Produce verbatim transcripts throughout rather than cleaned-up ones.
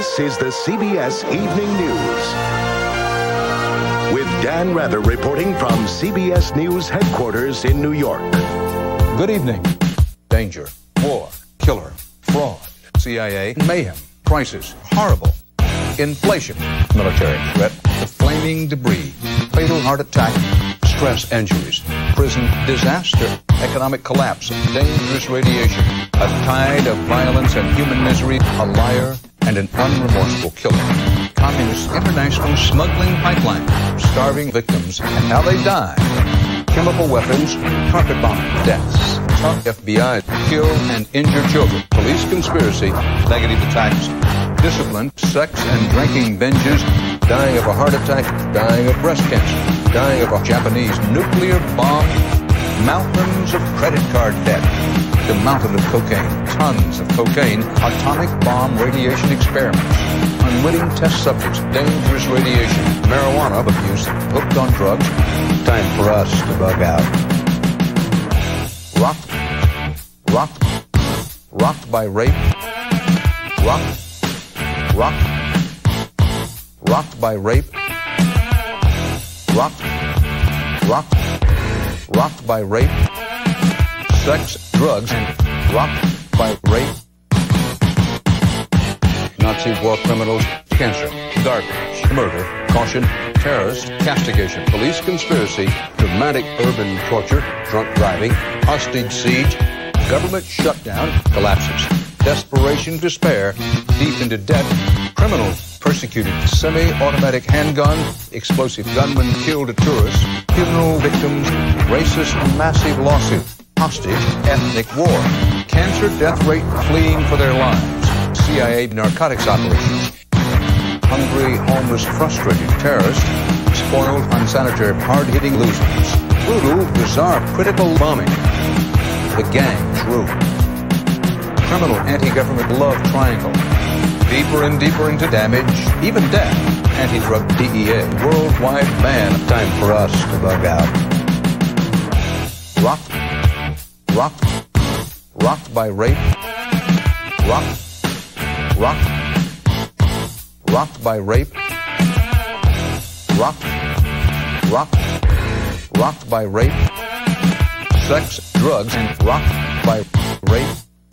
This is the C B S Evening News. With Dan Rather reporting from C B S News headquarters in New York. Good evening. Danger, war, killer, fraud, C I A, mayhem, crisis, horrible, inflation, military threat, the flaming debris, fatal heart attack, stress injuries, prison disaster, economic collapse, dangerous radiation, a tide of violence and human misery, a liar and an unremorseful killer. Communist international smuggling pipeline, starving victims, and how they die. Chemical weapons, carpet bombing, deaths, tough F B I, kill and injure children, police conspiracy, negative attacks, discipline, sex and drinking binges, dying of a heart attack, dying of breast cancer, dying of a Japanese nuclear bomb, mountains of credit card debt, the mountain of cocaine, tons of cocaine, atomic bomb radiation experiments, unwitting test subjects, dangerous radiation, marijuana abuse, hooked on drugs. Time for us to bug out. Rocked, rocked, rocked by rape, rocked, rocked, rocked by rape, rocked, rocked, rocked by rape, sex, drugs, and rocked by rape. Nazi war criminals, cancer, garbage, murder, caution, terrorist, castigation, police conspiracy, dramatic urban torture, drunk driving, hostage siege, government shutdown, collapses, desperation, despair, deep into debt, criminal, persecuted, semi-automatic handgun, explosive gunman killed a tourist, funeral victims, racist massive lawsuit, hostage, ethnic war, cancer death rate fleeing for their lives, C I A narcotics operations, hungry, homeless, frustrated terrorists, spoiled, unsanitary, hard-hitting losers, brutal, bizarre, critical bombing, the gangs rule, criminal anti-government love triangle, deeper and deeper into damage, even death, anti-drug D E A, worldwide ban. Time for us to bug out. Rocked, rocked, rocked by rape, rocked, rocked, rocked by rape, rocked, rocked, rocked by rape, sex, drugs, and rocked by rape.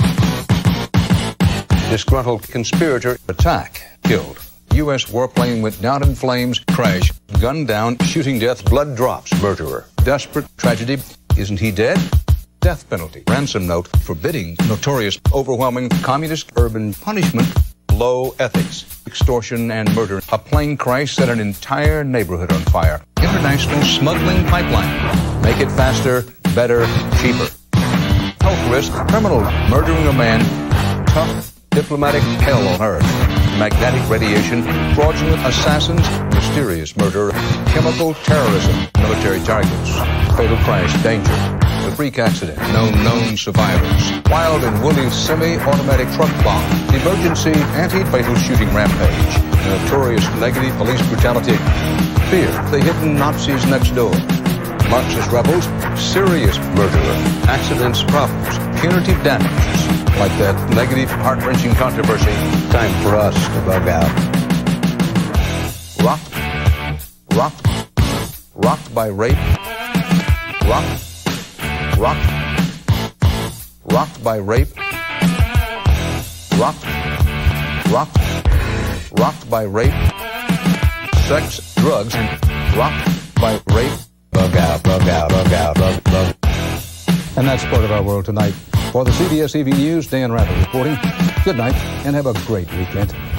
Disgruntled conspirator attack, killed. U S warplane went down in flames, crash, gunned down, shooting death, blood drops, murderer. Desperate tragedy, isn't he dead? Death penalty, ransom note, forbidding, notorious, overwhelming, communist urban punishment, low ethics, extortion and murder. A plane crash set an entire neighborhood on fire. International smuggling pipeline. Make it faster, better, cheaper. Health risk, criminal, murdering a man, tough, diplomatic hell on earth. Magnetic radiation, fraudulent assassins, mysterious murder, chemical terrorism, military targets, fatal crash, danger, a freak accident, no known survivors, wild and woolly semi-automatic truck bomb, emergency anti-fatal shooting rampage, notorious negative police brutality, fear, the hidden Nazis next door, Marxist rebels, serious murderer, accidents, problems, punitive damages, like that negative, heart-wrenching controversy. Time for us to bug out. Rocked, rocked, rocked by rape, rocked, rocked, rocked by rape, rocked, rocked, rocked by rape, sex, drugs, and rocked by rape. Bug out, bug out, bug out, bug, bug. And that's part of our world tonight. For the C B S Evening News, Dan Rather reporting. Good night, and have a great weekend.